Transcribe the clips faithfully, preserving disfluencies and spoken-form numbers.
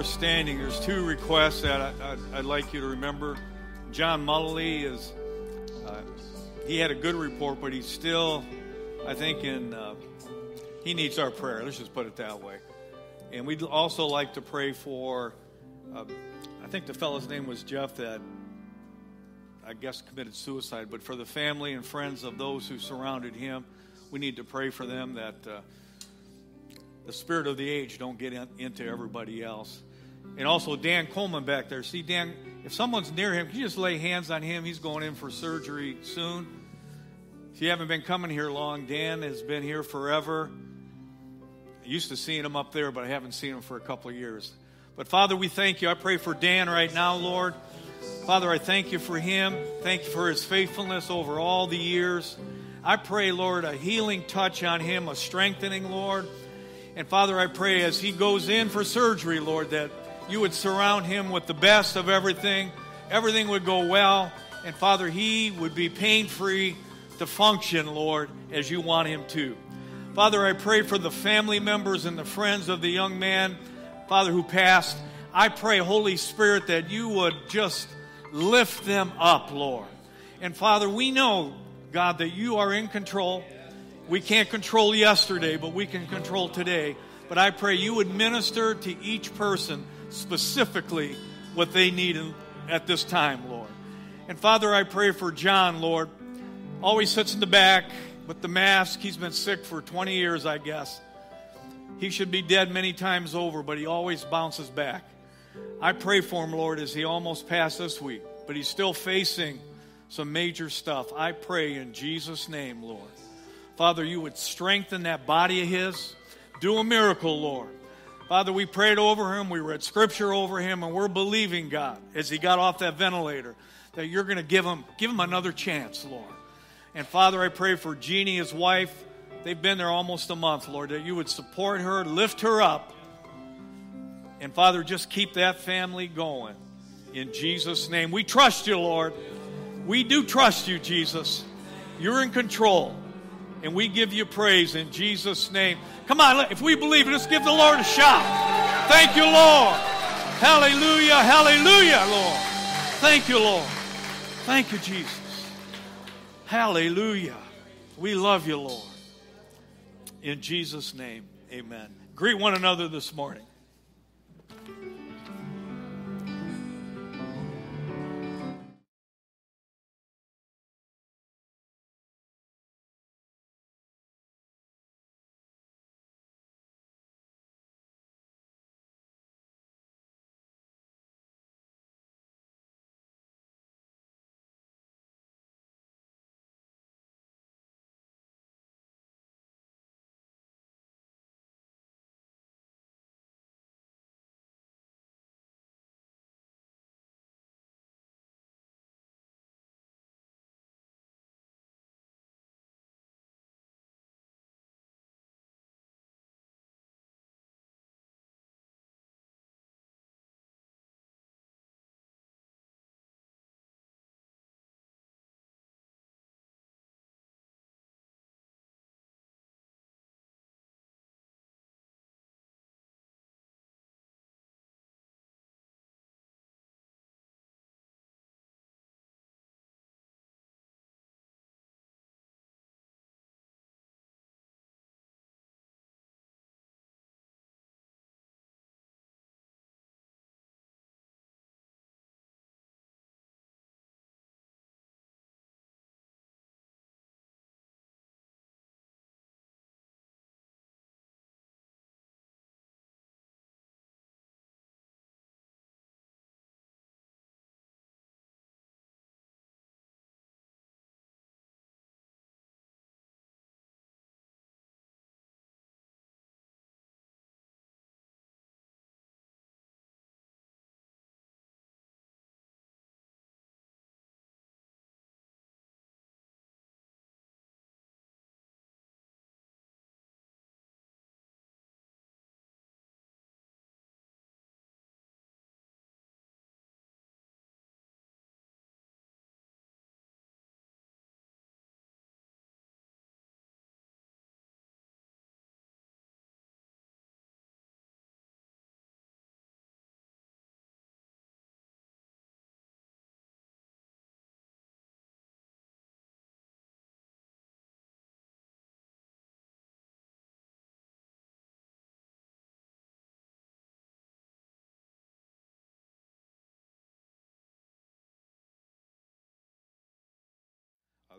we're standing, there's two requests that I, I, I'd like you to remember. John Mullally is, uh, he had a good report, but he's still, I think, in, uh, he needs our prayer. Let's just put it that way. And we'd also like to pray for, uh, I think the fellow's name was Jeff that, I guess, committed suicide, but for the family and friends of those who surrounded him, we need to pray for them that uh, the spirit of the age don't get in, into everybody else. And also Dan Coleman back there. See, Dan, if someone's near him, can you just lay hands on him? He's going in for surgery soon. If you haven't been coming here long, Dan has been here forever. I used to seeing him up there, but I haven't seen him for a couple of years. But Father, we thank you. I pray for Dan right now, Lord. Father, I thank you for him. Thank you for his faithfulness over all the years. I pray, Lord, a healing touch on him, a strengthening, Lord. And Father, I pray as he goes in for surgery, Lord, that you would surround him with the best of everything. Everything would go well. And Father, he would be pain-free to function, Lord, as you want him to. Father, I pray for the family members and the friends of the young man, Father, who passed. I pray, Holy Spirit, that you would just lift them up, Lord. And Father, we know, God, that you are in control. We can't control yesterday, but we can control today. But I pray you would minister to each person specifically what they need at this time, Lord. And Father, I pray for John, Lord. Always sits in the back with the mask. He's been sick for twenty years, I guess. He should be dead many times over, but he always bounces back. I pray for him, Lord, as he almost passed this week, but he's still facing some major stuff. I pray in Jesus' name, Lord. Father, you would strengthen that body of his. Do a miracle, Lord. Father, we prayed over him. We read scripture over him, and we're believing, God, as he got off that ventilator, that you're going to give him, give him another chance, Lord. And Father, I pray for Jeannie, his wife. They've been there almost a month, Lord, that you would support her, lift her up. And Father, just keep that family going. In Jesus' name. We trust you, Lord. We do trust you, Jesus. You're in control. And we give you praise in Jesus' name. Come on, if we believe it, let's give the Lord a shout. Thank you, Lord. Hallelujah, hallelujah, Lord. Thank you, Lord. Thank you, Jesus. Hallelujah. We love you, Lord. In Jesus' name, amen. Greet one another this morning.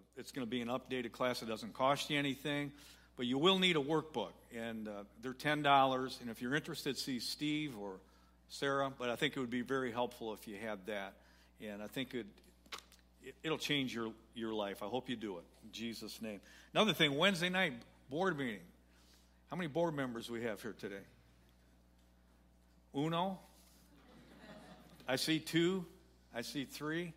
it's going to be an updated class. It doesn't cost you anything, but you will need a workbook, and uh, they're ten dollars. And if you're interested, see Steve or Sarah, but I think it would be very helpful if you had that. And I think it, it, it'll change your, your life. I hope you do it in Jesus' name. Another thing, Wednesday night board meeting. How many board members we have here today? Uno? I see two. I see three.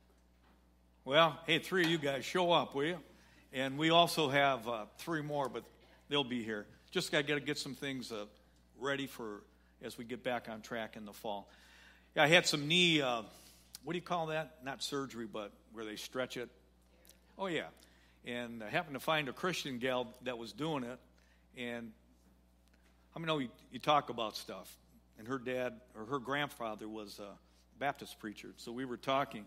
Well, hey, three of you guys, show up, will you? And we also have uh, three more, but they'll be here. Just got to get some things uh, ready for as we get back on track in the fall. Yeah, I had some knee, uh, what do you call that? Not surgery, but where they stretch it. Oh, yeah. And I happened to find a Christian gal that was doing it. And I mean, you, you talk about stuff. And her dad, or her grandfather, was a Baptist preacher. So we were talking.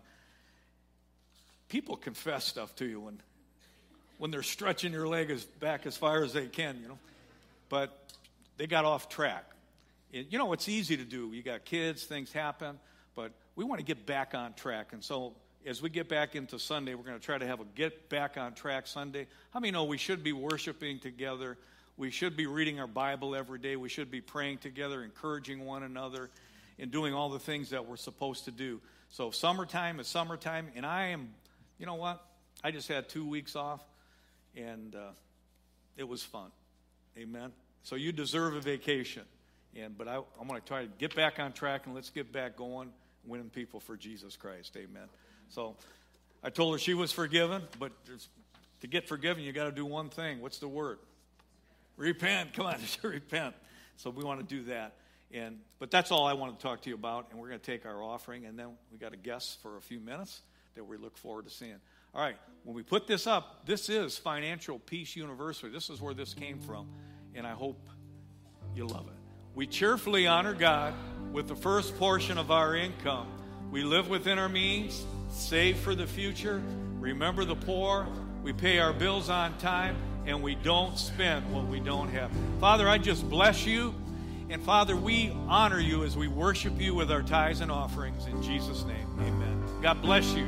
People confess stuff to you when when they're stretching your leg as back as far as they can, you know. But they got off track. It, you know, it's easy to do. You got kids, things happen. But we want to get back on track. And so as we get back into Sunday, we're going to try to have a get back on track Sunday. How many know we should be worshiping together? We should be reading our Bible every day. We should be praying together, encouraging one another, and doing all the things that we're supposed to do. So summertime is summertime, and I am, you know what? I just had two weeks off, and uh, it was fun. Amen? So you deserve a vacation. And But I, I'm going to try to get back on track, and let's get back going, winning people for Jesus Christ. Amen? So I told her she was forgiven, but to get forgiven, you got to do one thing. What's the word? Repent. Come on, just repent. So we want to do that. And but that's all I want to talk to you about. And we're going to take our offering, and then we got a guest for a few minutes that we look forward to seeing. All right, when we put this up, this is Financial Peace University. This is where this came from, and I hope you love it. We cheerfully honor God with the first portion of our income. We live within our means, save for the future, remember the poor, we pay our bills on time, and we don't spend what we don't have. Father, I just bless you. And Father, we honor you as we worship you with our tithes and offerings. In Jesus' name, amen. God bless you.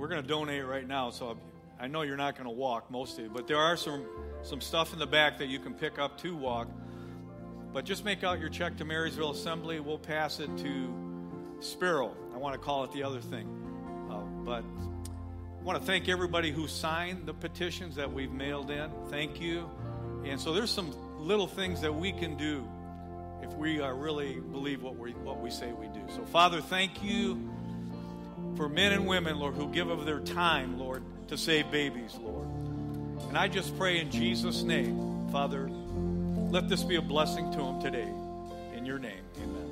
going to donate right now, so I know you're not going to walk, most of you, but there are some, some stuff in the back that you can pick up to walk. But just make out your check to Marysville Assembly. We'll pass it to Sparrow. I want to call it the other thing. Uh, but I want to thank everybody who signed the petitions that we've mailed in. Thank you. And so there's some little things that we can do if we uh, really believe what we what we say we do. So, Father, thank you for men and women, Lord, who give of their time, Lord, to save babies, Lord. And I just pray in Jesus' name, Father, let this be a blessing to them today. In your name, amen.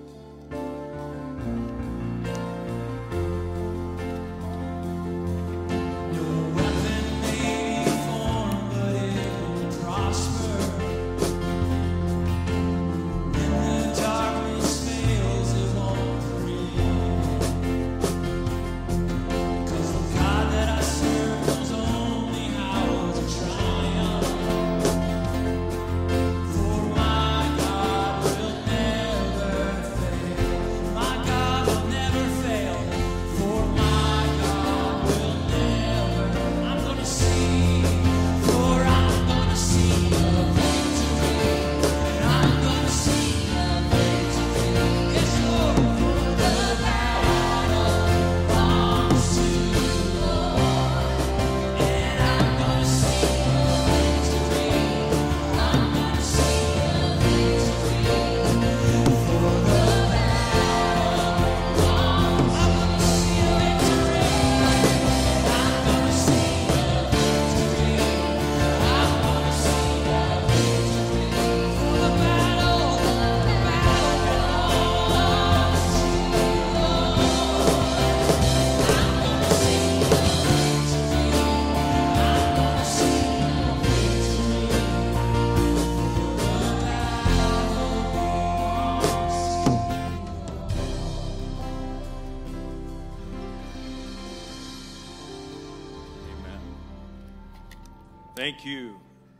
Thank you.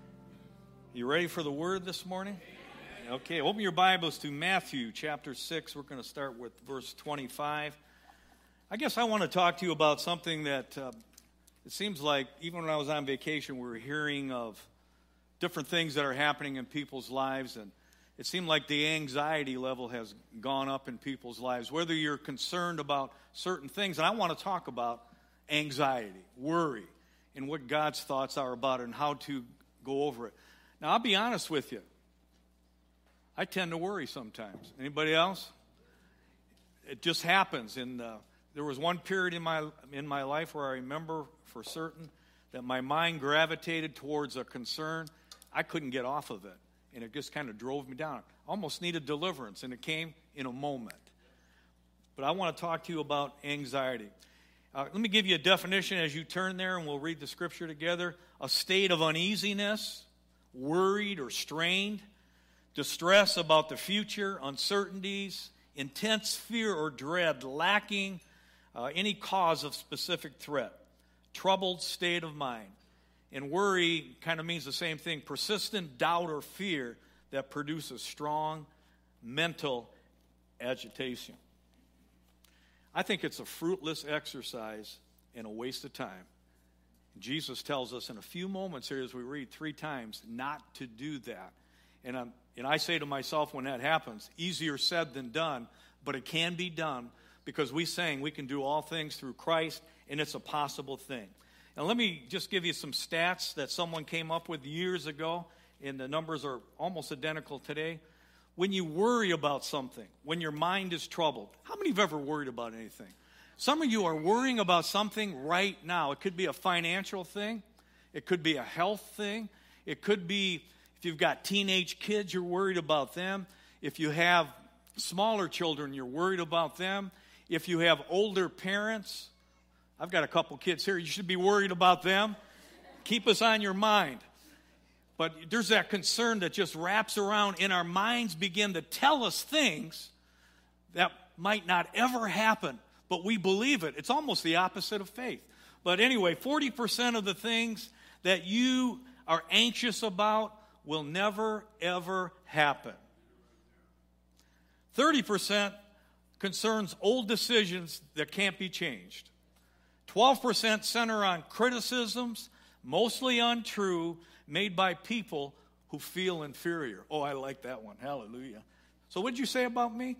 You ready for the word this morning? Okay, open your Bibles to Matthew chapter six. We're going to start with verse twenty-five. I guess I want to talk to you about something that uh, it seems like even when I was on vacation, we were hearing of different things that are happening in people's lives, and it seemed like the anxiety level has gone up in people's lives, whether you're concerned about certain things. And I want to talk about anxiety, worry, and what God's thoughts are about it and how to go over it. Now, I'll be honest with you. I tend to worry sometimes. Anybody else? It just happens. And uh, there was one period in my in my life where I remember for certain that my mind gravitated towards a concern. I couldn't get off of it, and it just kind of drove me down. I almost needed deliverance, and it came in a moment. But I want to talk to you about anxiety. Uh, let me give you a definition as you turn there, and we'll read the scripture together. A state of uneasiness, worried or strained, distress about the future, uncertainties, intense fear or dread, lacking uh, any cause of specific threat, troubled state of mind. And worry kind of means the same thing, persistent doubt or fear that produces strong mental agitation. I think it's a fruitless exercise and a waste of time. Jesus tells us in a few moments here as we read three times not to do that. And, I'm, and I say to myself when that happens, easier said than done, but it can be done because we sang we can do all things through Christ, and it's a possible thing. And let me just give you some stats that someone came up with years ago, and the numbers are almost identical today. When you worry about something, when your mind is troubled, how many have ever worried about anything? Some of you are worrying about something right now. It could be a financial thing. It could be a health thing. It could be, if you've got teenage kids, you're worried about them. If you have smaller children, you're worried about them. If you have older parents, I've got a couple kids here, you should be worried about them. Keep us on your mind. But there's that concern that just wraps around, and our minds begin to tell us things that might not ever happen, but we believe it. It's almost the opposite of faith. But anyway, forty percent of the things that you are anxious about will never, ever happen. thirty percent concerns old decisions that can't be changed. twelve percent center on criticisms, mostly untrue, made by people who feel inferior. Oh, I like that one. Hallelujah. So what did you say about me?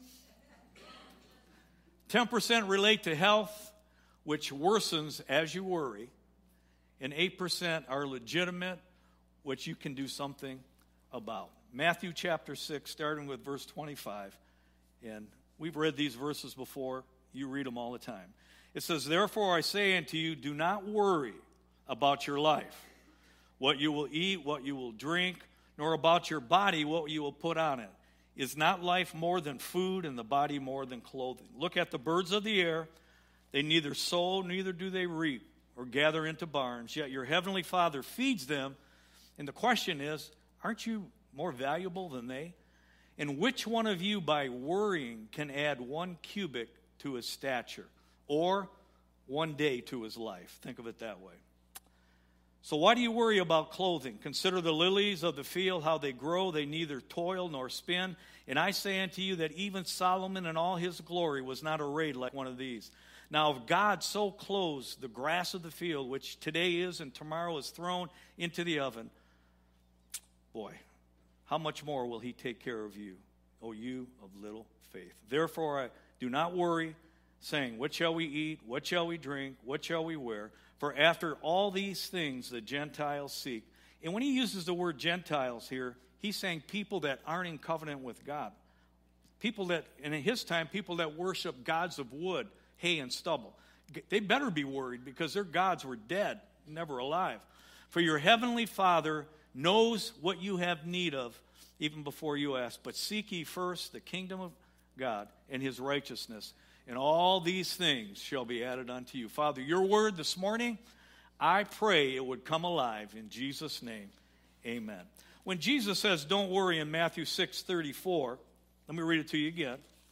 ten percent relate to health, which worsens as you worry. And eight percent are legitimate, which you can do something about. Matthew chapter six, starting with verse twenty-five. And we've read these verses before. You read them all the time. It says, therefore I say unto you, do not worry about your life, what you will eat, what you will drink, nor about your body, what you will put on it. Is not life more than food, and the body more than clothing? Look at the birds of the air. They neither sow, neither do they reap, or gather into barns, yet your heavenly Father feeds them. And the question is, aren't you more valuable than they? And which one of you, by worrying, can add one cubit to his stature, or one day to his life? Think of it that way. So why do you worry about clothing? Consider the lilies of the field, how they grow. They neither toil nor spin. And I say unto you that even Solomon in all his glory was not arrayed like one of these. Now if God so clothes the grass of the field, which today is and tomorrow is thrown into the oven, boy, how much more will he take care of you, O you of little faith? Therefore I do not worry, saying, what shall we eat? What shall we drink? What shall we wear? For after all these things the Gentiles seek. And when he uses the word Gentiles here, he's saying people that aren't in covenant with God. People that, and in his time, people that worship gods of wood, hay, and stubble. They better be worried because their gods were dead, never alive. For your heavenly Father knows what you have need of even before you ask. But seek ye first the kingdom of God and his righteousness, and all these things shall be added unto you. Father, your word this morning, I pray it would come alive in Jesus' name. Amen. When Jesus says, don't worry in Matthew six thirty-four, let me read it to you again.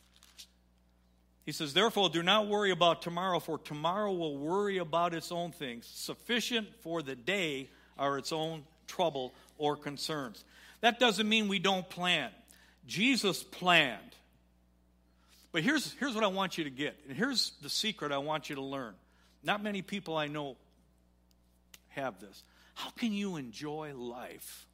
He says, therefore, do not worry about tomorrow, for tomorrow will worry about its own things. Sufficient for the day are its own trouble or concerns. That doesn't mean we don't plan. Jesus planned. But here's, here's what I want you to get. And here's the secret I want you to learn. Not many people I know have this. How can you enjoy life?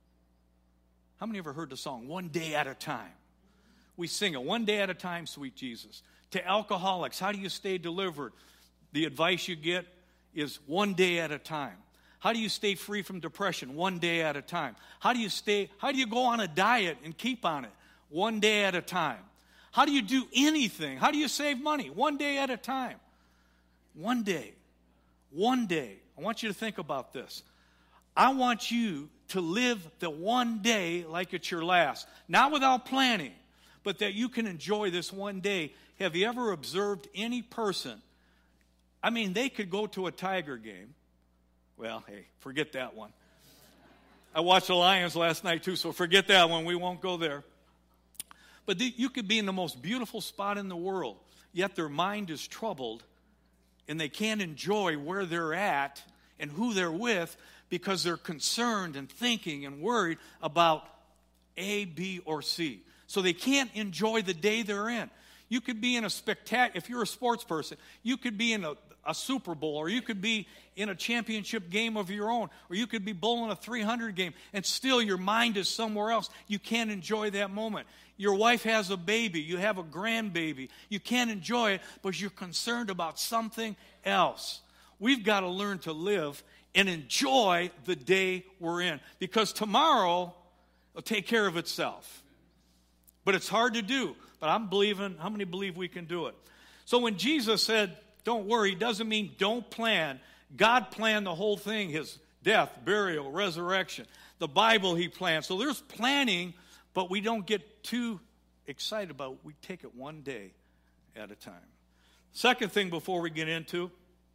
How many ever heard the song, One Day at a Time? We sing it, one day at a time, sweet Jesus. To alcoholics, how do you stay delivered? The advice you get is one day at a time. How do you stay free from depression? One day at a time. How do you stay, how do you go on a diet and keep on it? One day at a time. How do you do anything? How do you save money? One day at a time. One day. One day. I want you to think about this. I want you to live the one day like it's your last. Not without planning, but that you can enjoy this one day. Have you ever observed any person? I mean, they could go to a Tiger game. Well, hey, forget that one. I watched the Lions last night too, so forget that one. We won't go there. But you could be in the most beautiful spot in the world, yet their mind is troubled, and they can't enjoy where they're at and who they're with because they're concerned and thinking and worried about A, B, or C. So they can't enjoy the day they're in. You could be in a spectacular, if you're a sports person, you could be in a, a Super Bowl, or you could be in a championship game of your own, or you could be bowling a three hundred game, and still your mind is somewhere else. You can't enjoy that moment. Your wife has a baby, you have a grandbaby. You can't enjoy it, but you're concerned about something else. We've got to learn to live and enjoy the day we're in, because tomorrow will take care of itself. But it's hard to do. But I'm believing, how many believe we can do it? So when Jesus said, don't worry, doesn't mean don't plan. God planned the whole thing, his death, burial, resurrection. The Bible he planned. So there's planning, but we don't get too excited about it. We take it one day at a time. Second thing before we get into,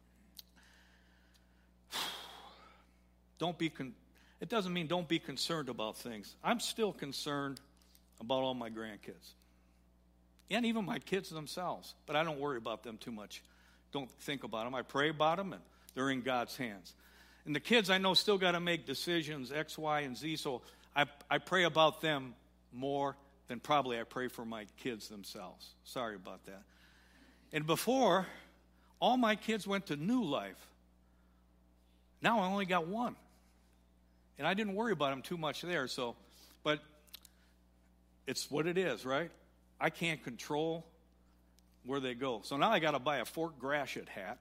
don't be, con- it doesn't mean don't be concerned about things. I'm still concerned about all my grandkids. And even my kids themselves. But I don't worry about them too much. Don't think about them. I pray about them, and they're in God's hands. And the kids I know still got to make decisions, X, Y, and Z. So I, I pray about them more than probably I pray for my kids themselves. Sorry about that. And before, All my kids went to New Life. Now I only got one. And I didn't worry about them too much there. So, but it's what it is, right? I can't control where they go. So now I got to buy a Fort Gratiot hat.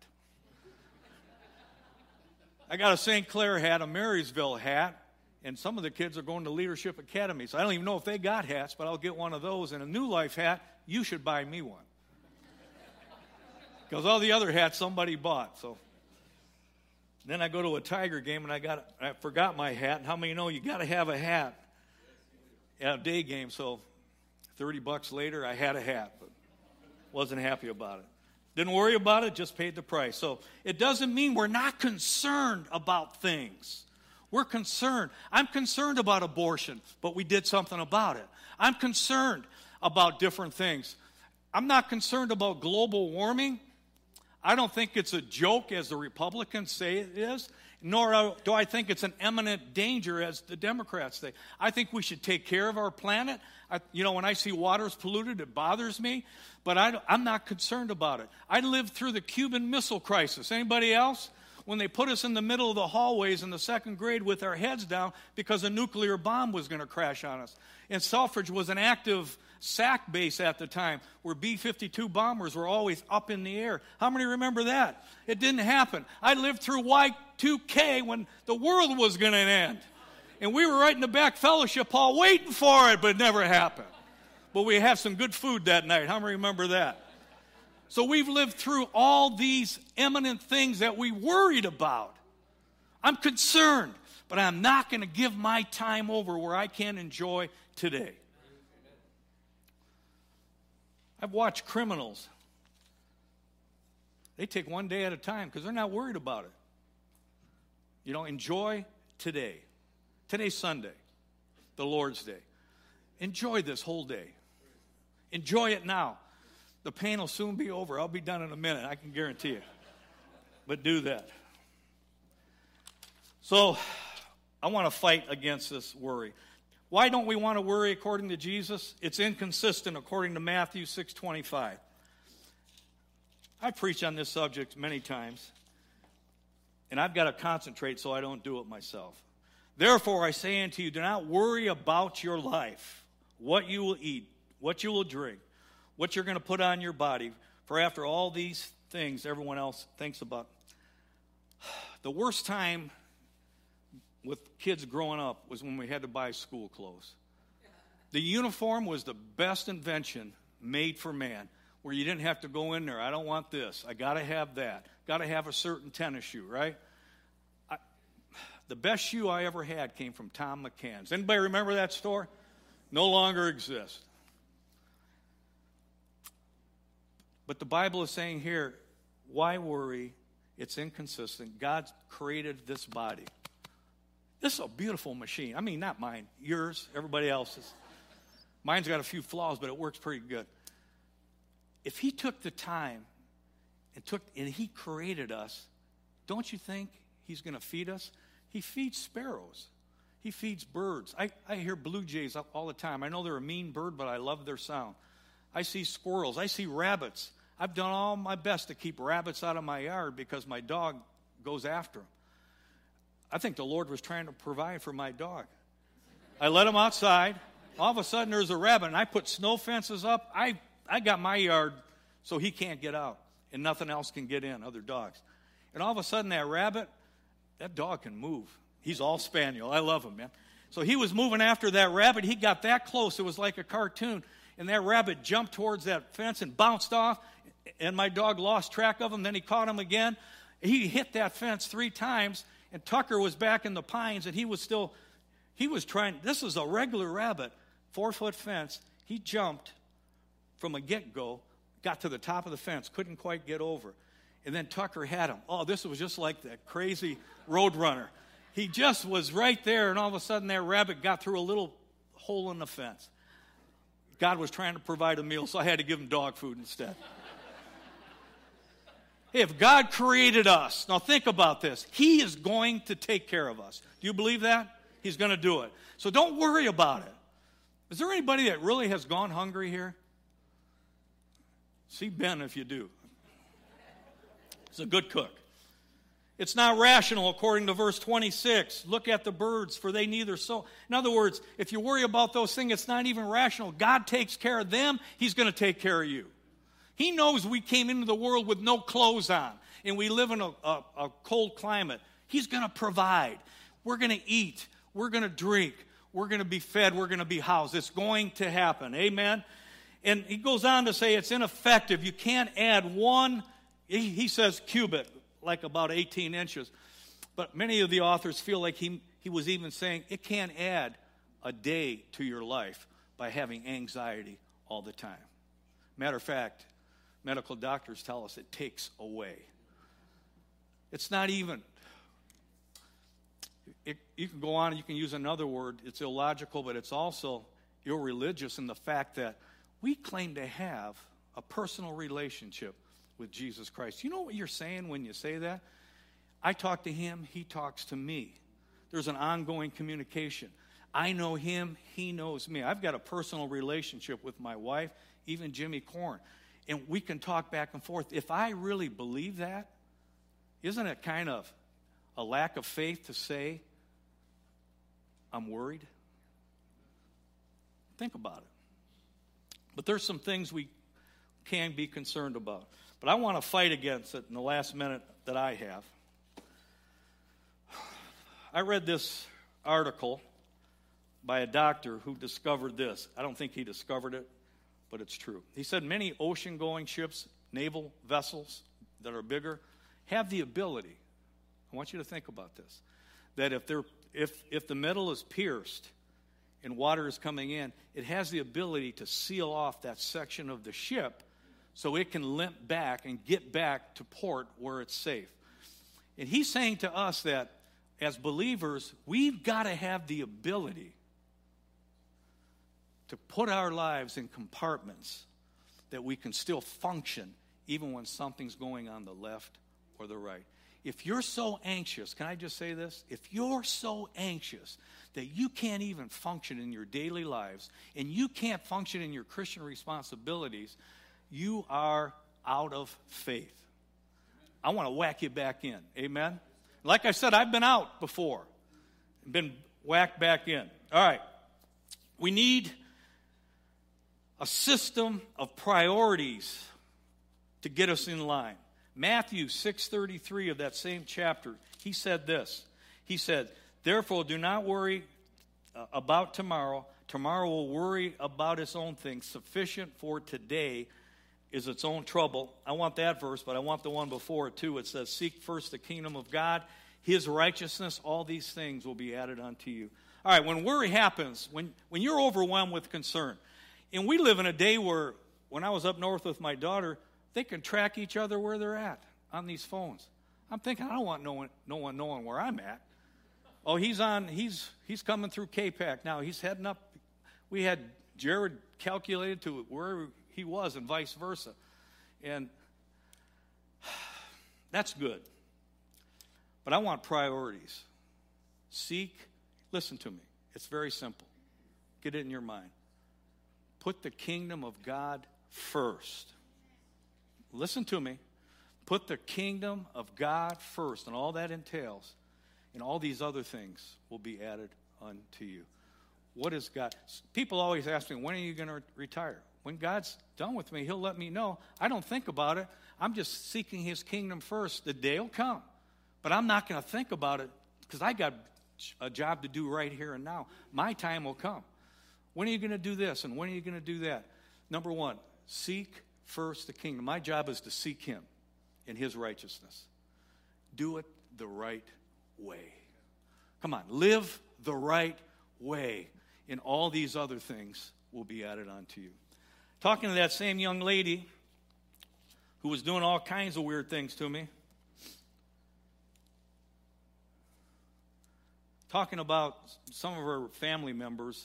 I got a Saint Clair hat, a Marysville hat, and some of the kids are going to Leadership Academies. I don't even know if they got hats, but I'll get one of those. And a New Life hat, you should buy me one. Because all the other hats somebody bought. So then I go to a Tiger game, and I got I forgot my hat. And how many know you got to have a hat at a day game? So thirty bucks later, I had a hat, but wasn't happy about it. Didn't worry about it, just paid the price. So it doesn't mean we're not concerned about things. We're concerned. I'm concerned about abortion, but we did something about it. I'm concerned about different things. I'm not concerned about global warming. I don't think it's a joke, as the Republicans say it is, nor do I think it's an imminent danger, as the Democrats say. I think we should take care of our planet. I, you know, when I see water's polluted, it bothers me, but I, I'm not concerned about it. I lived through the Cuban Missile Crisis. Anybody else? When they put us in the middle of the hallways in the second grade with our heads down because a nuclear bomb was going to crash on us. And Selfridge was an active S A C base at the time where B fifty-two bombers were always up in the air. How many remember that? It didn't happen. I lived through Y two K when the world was going to end. And we were right in the back fellowship hall waiting for it, but it never happened. But we had some good food that night. How many remember that? So we've lived through all these imminent things that we worried about. I'm concerned, but I'm not going to give my time over where I can enjoy today. I've watched criminals. They take one day at a time because they're not worried about it. You know, enjoy today. Today's Sunday, the Lord's Day. Enjoy this whole day. Enjoy it now. The pain will soon be over. I'll be done in a minute, I can guarantee you. But do that. So, I want to fight against this worry. Why don't we want to worry according to Jesus? It's inconsistent according to Matthew six twenty-five. I've preached on this subject many times, and I've got to concentrate so I don't do it myself. Therefore, I say unto you, do not worry about your life, what you will eat, what you will drink, what you're going to put on your body, for after all these things everyone else thinks about. The worst time with kids growing up was when we had to buy school clothes. The uniform was the best invention made for man, where you didn't have to go in there. I don't want this. I got to have that. Got to have a certain tennis shoe, right? I, the best shoe I ever had came from Tom McCann's. Anybody remember that store? No longer exists. But the Bible is saying here, why worry? It's inconsistent. God created this body. This is a beautiful machine. I mean, not mine, yours, everybody else's. Mine's got a few flaws, but it works pretty good. If he took the time and took and he created us, don't you think he's going to feed us? He feeds sparrows. He feeds birds. I, I hear blue jays up all the time. I know they're a mean bird, but I love their sound. I see squirrels. I see rabbits. I've done all my best to keep rabbits out of my yard because my dog goes after them. I think the Lord was trying to provide for my dog. I let him outside. All of a sudden, there's a rabbit, and I put snow fences up. I, I got my yard so he can't get out, and nothing else can get in, other dogs. And all of a sudden, that rabbit, that dog can move. He's all spaniel. I love him, man. So he was moving after that rabbit. He got that close. It was like a cartoon. And that rabbit jumped towards that fence and bounced off, and my dog lost track of him. Then he caught him again. He hit that fence three times, and Tucker was back in the pines, and he was still, he was trying, this was a regular rabbit, four-foot fence. He jumped from a get-go, got to the top of the fence, couldn't quite get over. And then Tucker had him. Oh, this was just like that crazy road runner. He just was right there, and all of a sudden that rabbit got through a little hole in the fence. God was trying to provide a meal, so I had to give him dog food instead. Hey, if God created us, now think about this. He is going to take care of us. Do you believe that? He's going to do it. So don't worry about it. Is there anybody that really has gone hungry here? See Ben if you do. It's a good cook. It's not rational according to verse twenty-six. Look at the birds, for they neither sow. In other words, if you worry about those things, it's not even rational. God takes care of them. He's going to take care of you. He knows we came into the world with no clothes on, and we live in a, a, a cold climate. He's going to provide. We're going to eat. We're going to drink. We're going to be fed. We're going to be housed. It's going to happen. Amen? And he goes on to say it's ineffective. You can't add one, he, he says cubit, like about eighteen inches. But many of the authors feel like he, he was even saying it can't add a day to your life by having anxiety all the time. Matter of fact, medical doctors tell us it takes away. It's not even, it, you can go on and you can use another word. It's illogical, but it's also irreligious in the fact that we claim to have a personal relationship with Jesus Christ. You know what you're saying when you say that? I talk to him, he talks to me. There's an ongoing communication. I know him, he knows me. I've got a personal relationship with my wife, even Jimmy Corn. And we can talk back and forth. If I really believe that, isn't it kind of a lack of faith to say, I'm worried? Think about it. But there's some things we can be concerned about. But I want to fight against it in the last minute that I have. I read this article by a doctor who discovered this. I don't think he discovered it, but it's true. He said many ocean-going ships, naval vessels that are bigger, have the ability, I want you to think about this, that if they're if if the metal is pierced and water is coming in, it has the ability to seal off that section of the ship so it can limp back and get back to port where it's safe. And he's saying to us that as believers, we've got to have the ability to put our lives in compartments that we can still function even when something's going on the left or the right. If you're so anxious, can I just say this? If you're so anxious that you can't even function in your daily lives and you can't function in your Christian responsibilities, you are out of faith. I want to whack you back in. Amen? Like I said, I've been out before. Been whacked back in. All right. We need a system of priorities to get us in line. Matthew six thirty-three of that same chapter, he said this. He said, therefore, do not worry uh, about tomorrow. Tomorrow will worry about its own things. Sufficient for today is its own trouble. I want that verse, but I want the one before it too. It says, seek first the kingdom of God, his righteousness, all these things will be added unto you. All right, when worry happens, when, when you're overwhelmed with concern, and we live in a day where, when I was up north with my daughter, they can track each other where they're at on these phones. I'm thinking, I don't want no one, no one knowing where I'm at. Oh, he's on, he's he's coming through K PAC now. He's heading up. We had Jared calculated to where he was and vice versa. And that's good. But I want priorities. Seek, listen to me. It's very simple. Get it in your mind. Put the kingdom of God first. Listen to me. Put the kingdom of God first, and all that entails, and all these other things will be added unto you. What is God? People always ask me, when are you going to retire? When God's done with me, he'll let me know. I don't think about it. I'm just seeking his kingdom first. The day will come. But I'm not going to think about it because I got a job to do right here and now. My time will come. When are you going to do this, and when are you going to do that? Number one, seek first the kingdom. My job is to seek him in his righteousness. Do it the right way. Come on, live the right way, and all these other things will be added onto you. Talking to that same young lady who was doing all kinds of weird things to me. Talking about some of her family members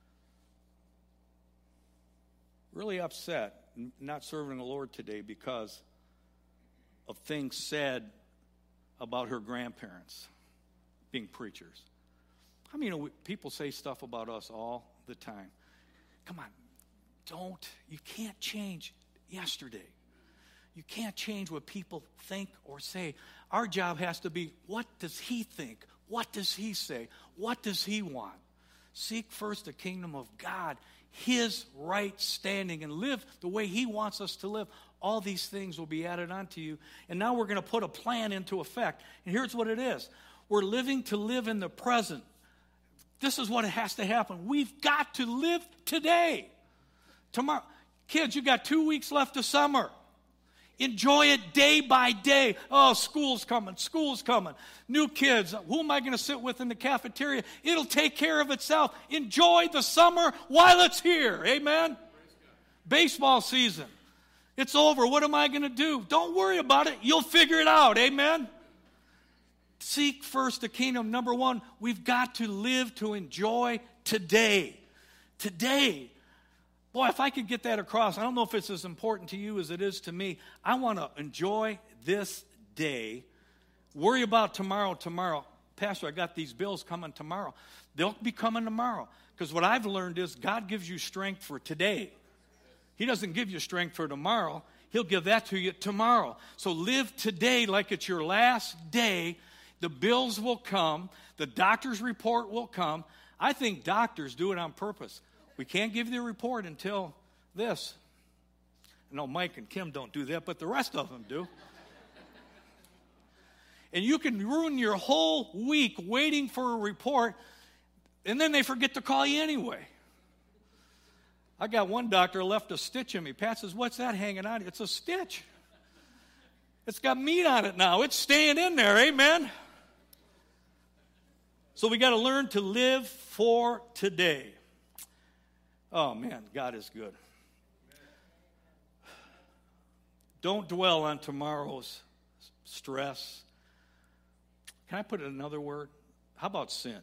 really upset, not serving the Lord today because of things said about her grandparents being preachers. I mean, people say stuff about us all the time. Come on, don't, you can't change yesterday. You can't change what people think or say. Our job has to be, what does he think? What does he say? What does he want? Seek first the kingdom of God, his right standing, and live the way he wants us to live. All these things will be added onto you. And now we're going to put a plan into effect. And here's what it is. We're living to live in the present. This is what has to happen. We've got to live today. Tomorrow. Kids, you got two weeks left of summer. Enjoy it day by day. Oh, school's coming. School's coming. New kids. Who am I going to sit with in the cafeteria? It'll take care of itself. Enjoy the summer while it's here. Amen? Baseball season. It's over. What am I going to do? Don't worry about it. You'll figure it out. Amen? Seek first the kingdom. Number one, we've got to live to enjoy today. Today. Boy, if I could get that across, I don't know if it's as important to you as it is to me. I want to enjoy this day. Worry about tomorrow, tomorrow. Pastor, I got these bills coming tomorrow. They'll be coming tomorrow. Because what I've learned is God gives you strength for today. He doesn't give you strength for tomorrow. He'll give that to you tomorrow. So live today like it's your last day. The bills will come. The doctor's report will come. I think doctors do it on purpose. We can't give you the report until this. I know Mike and Kim don't do that, but the rest of them do. And you can ruin your whole week waiting for a report, and then they forget to call you anyway. I got one doctor left a stitch in me. Pat says, what's that hanging on? It's a stitch. It's got meat on it now. It's staying in there. Amen? So we got to learn to live for today. Oh, man, God is good. Don't dwell on tomorrow's stress. Can I put it in another word? How about sin?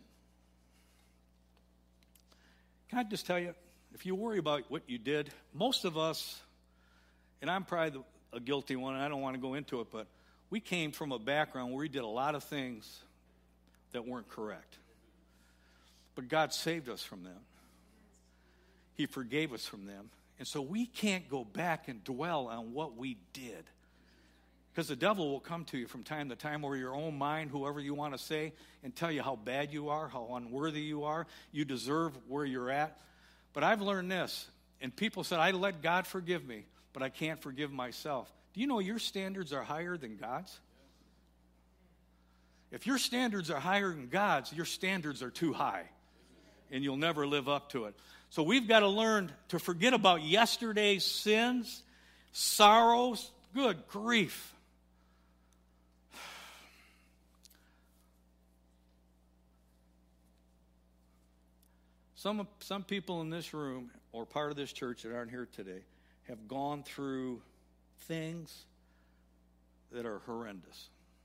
Can I just tell you, if you worry about what you did, most of us, and I'm probably a guilty one, and I don't want to go into it, but we came from a background where we did a lot of things that weren't correct. But God saved us from them. He forgave us from them. And so we can't go back and dwell on what we did. Because the devil will come to you from time to time, or your own mind, whoever you want to say, and tell you how bad you are, how unworthy you are. You deserve where you're at. But I've learned this, and people said, I let God forgive me, but I can't forgive myself. Do you know your standards are higher than God's? If your standards are higher than God's, your standards are too high, and you'll never live up to it. So we've got to learn to forget about yesterday's sins, sorrows. Good grief. Some, some people in this room or part of this church that aren't here today have gone through things that are horrendous.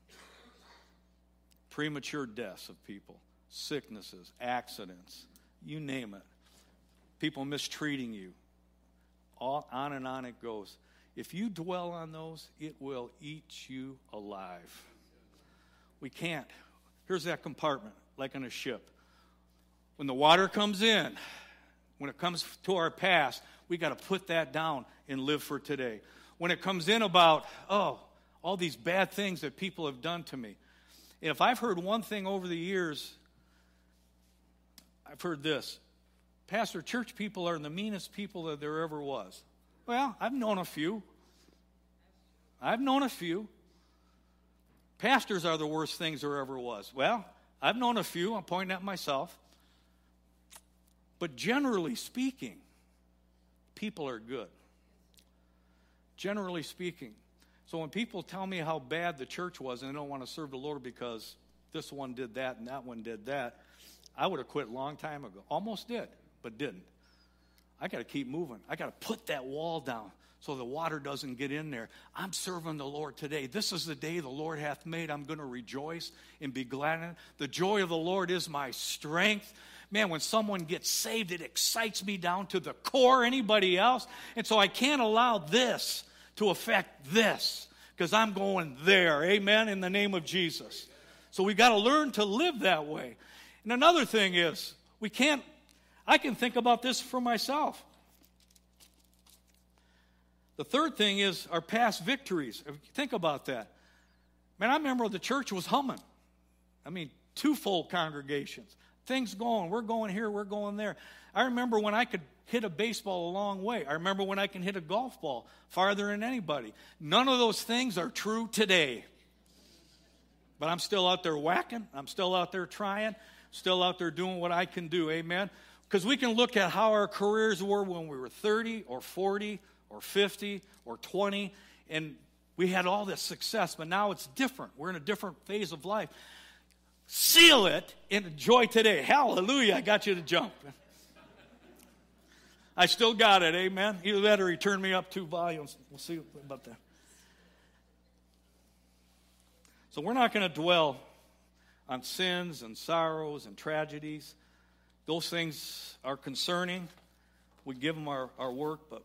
Premature deaths of people, sicknesses, accidents, you name it. People mistreating you. All, on and on it goes. If you dwell on those, it will eat you alive. We can't. Here's that compartment, like on a ship. When the water comes in, when it comes to our past, we got to put that down and live for today. When it comes in about, oh, all these bad things that people have done to me. And if I've heard one thing over the years, I've heard this. Pastor, church people are the meanest people that there ever was. Well, I've known a few. I've known a few. Pastors are the worst things there ever was. Well, I've known a few. I'm pointing at myself. But generally speaking, people are good. Generally speaking. So when people tell me how bad the church was and they don't want to serve the Lord because this one did that and that one did that, I would have quit a long time ago. Almost did, but didn't. I got to keep moving. I got to put that wall down so the water doesn't get in there. I'm serving the Lord today. This is the day the Lord hath made. I'm going to rejoice and be glad in it. The joy of the Lord is my strength. Man, when someone gets saved, it excites me down to the core. Anybody else? And so I can't allow this to affect this because I'm going there. Amen? In the name of Jesus. So we got to learn to live that way. And another thing is, we can't, I can think about this for myself. The third thing is our past victories. Think about that. Man, I remember the church was humming. I mean, two-fold congregations. Things going. We're going here, we're going there. I remember when I could hit a baseball a long way. I remember when I can hit a golf ball farther than anybody. None of those things are true today. But I'm still out there whacking. I'm still out there trying. Still out there doing what I can do. Amen? Because we can look at how our careers were when we were thirty or forty or fifty or twenty, and we had all this success, but now it's different. We're in a different phase of life. Seal it and enjoy today. Hallelujah, I got you to jump. I still got it, amen? Either that or he turned me up two volumes. We'll see about that. So we're not going to dwell on sins and sorrows and tragedies. Those things are concerning. We give them our, our work, but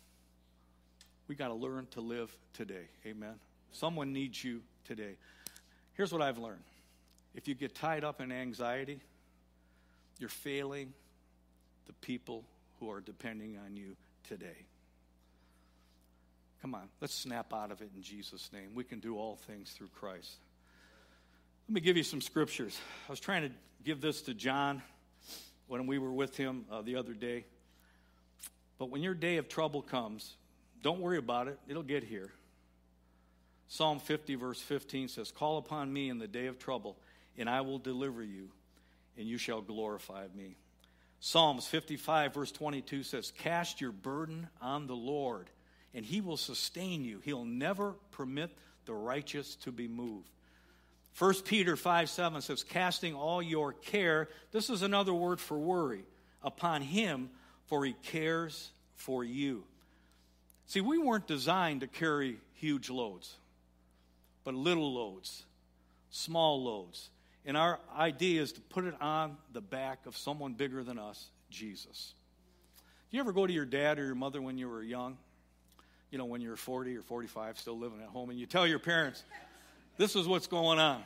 we got to learn to live today. Amen. Someone needs you today. Here's what I've learned. If you get tied up in anxiety, you're failing the people who are depending on you today. Come on, let's snap out of it in Jesus' name. We can do all things through Christ. Let me give you some scriptures. I was trying to give this to John when we were with him uh, the other day. But when your day of trouble comes, don't worry about it. It'll get here. Psalm fifty, verse fifteen says, "Call upon me in the day of trouble, and I will deliver you, and you shall glorify me." Psalms fifty-five, verse twenty-two says, "Cast your burden on the Lord, and he will sustain you. He'll never permit the righteous to be moved." First Peter five, seven says, "Casting all your care," this is another word for worry, "upon him, for he cares for you." See, we weren't designed to carry huge loads, but little loads, small loads. And our idea is to put it on the back of someone bigger than us, Jesus. Do you ever go to your dad or your mother when you were young? You know, when you were forty or forty-five, still living at home, and you tell your parents, this is what's going on.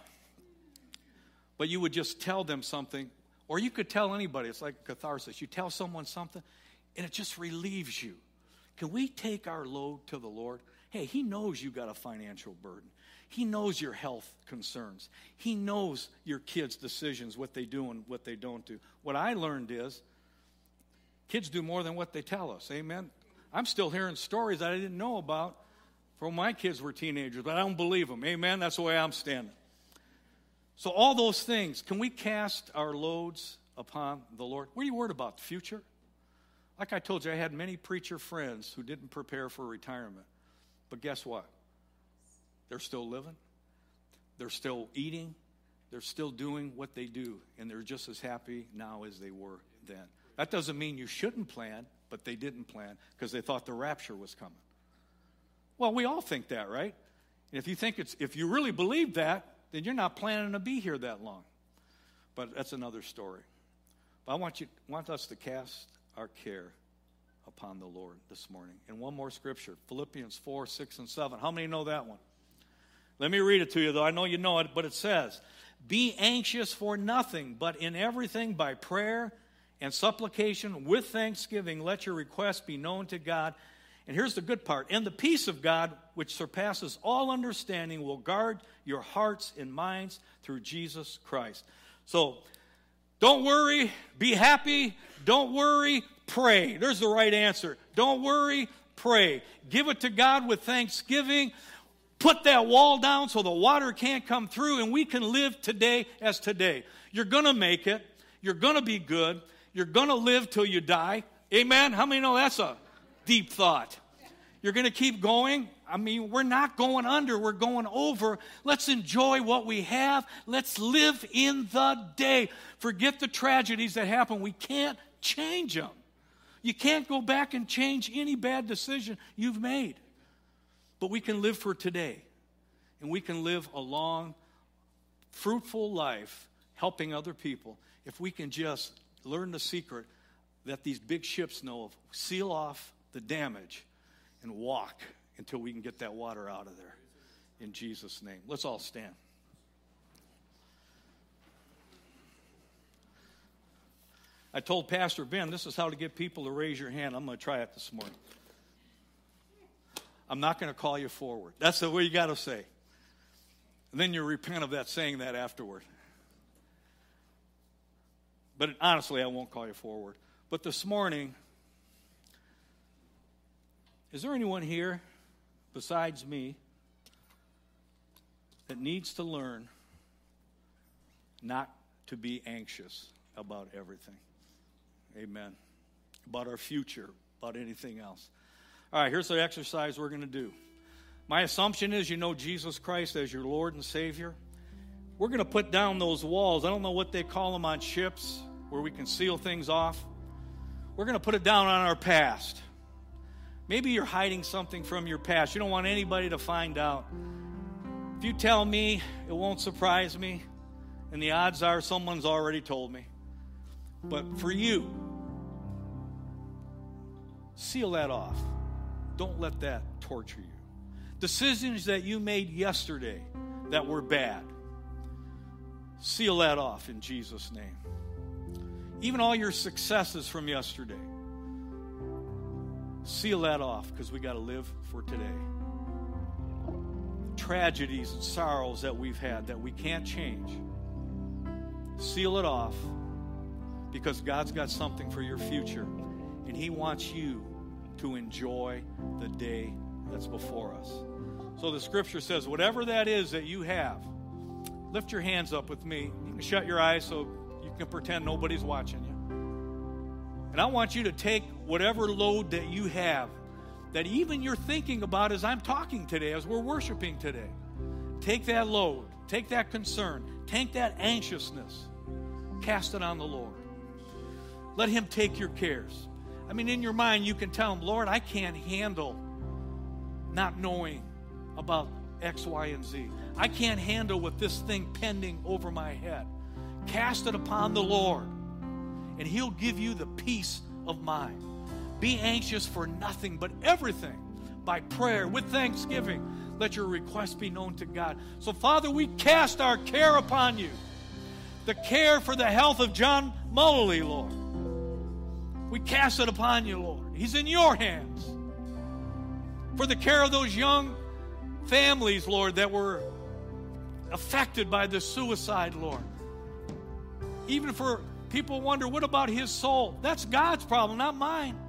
But you would just tell them something, or you could tell anybody. It's like catharsis. You tell someone something, and it just relieves you. Can we take our load to the Lord? Hey, he knows you got a financial burden. He knows your health concerns. He knows your kids' decisions, what they do and what they don't do. What I learned is kids do more than what they tell us. Amen? I'm still hearing stories that I didn't know about from when my kids were teenagers, but I don't believe them. Amen? That's the way I'm standing. So all those things, can we cast our loads upon the Lord? What are you worried about? The future? Like I told you, I had many preacher friends who didn't prepare for retirement. But guess what? They're still living. They're still eating. They're still doing what they do. And they're just as happy now as they were then. That doesn't mean you shouldn't plan, but they didn't plan because they thought the rapture was coming. Well, we all think that, right? And if you think it's, if you really believe that, then you're not planning to be here that long. But that's another story. But I want you, want us to cast our care upon the Lord this morning. And one more scripture, Philippians four, six, and seven. How many know that one? Let me read it to you, though. I know you know it, but it says, "Be anxious for nothing, but in everything by prayer and supplication with thanksgiving, let your requests be known to God." And here's the good part. "And the peace of God, which surpasses all understanding, will guard your hearts and minds through Jesus Christ." So, don't worry, be happy. Don't worry, pray. There's the right answer. Don't worry, pray. Give it to God with thanksgiving. Put that wall down so the water can't come through, and we can live today as today. You're going to make it. You're going to be good. You're going to live till you die. Amen? How many know that's a deep thought? You're going to keep going. I mean, we're not going under. We're going over. Let's enjoy what we have. Let's live in the day. Forget the tragedies that happen. We can't change them. You can't go back and change any bad decision you've made. But we can live for today. And we can live a long, fruitful life helping other people if we can just learn the secret that these big ships know of. Seal off the damage and walk until we can get that water out of there. In Jesus' name. Let's all stand. I told Pastor Ben, this is how to get people to raise your hand. I'm going to try it this morning. I'm not going to call you forward. That's the way you got to say. And then you repent of that, saying that afterward. But honestly, I won't call you forward. But this morning, is there anyone here besides me that needs to learn not to be anxious about everything? Amen. About our future, about anything else. All right, here's the exercise we're going to do. My assumption is you know Jesus Christ as your Lord and Savior. We're going to put down those walls. I don't know what they call them on ships where we can seal things off. We're going to put it down on our past. Maybe you're hiding something from your past. You don't want anybody to find out. If you tell me, it won't surprise me. And the odds are someone's already told me. But for you, seal that off. Don't let that torture you. Decisions that you made yesterday that were bad, seal that off in Jesus' name. Even all your successes from yesterday, seal that off, because we got to live for today. Tragedies and sorrows that we've had that we can't change, seal it off, because God's got something for your future, and He wants you to enjoy the day that's before us. So the scripture says, whatever that is that you have, lift your hands up with me. You can shut your eyes so you can pretend nobody's watching you. And I want you to take whatever load that you have, that even you're thinking about as I'm talking today, as we're worshiping today. Take that load, take that concern, take that anxiousness, cast it on the Lord. Let Him take your cares. I mean, in your mind, you can tell Him, Lord, I can't handle not knowing about X, Y, and Z. I can't handle with this thing pending over my head. Cast it upon the Lord, and He'll give you the peace of mind. Be anxious for nothing, but everything by prayer with thanksgiving. Let your requests be known to God. So, Father, we cast our care upon you. The care for the health of John Mullally, Lord. We cast it upon you, Lord. He's in your hands. For the care of those young families, Lord, that were affected by the suicide, Lord. Even for people wonder, what about his soul? That's God's problem, not mine.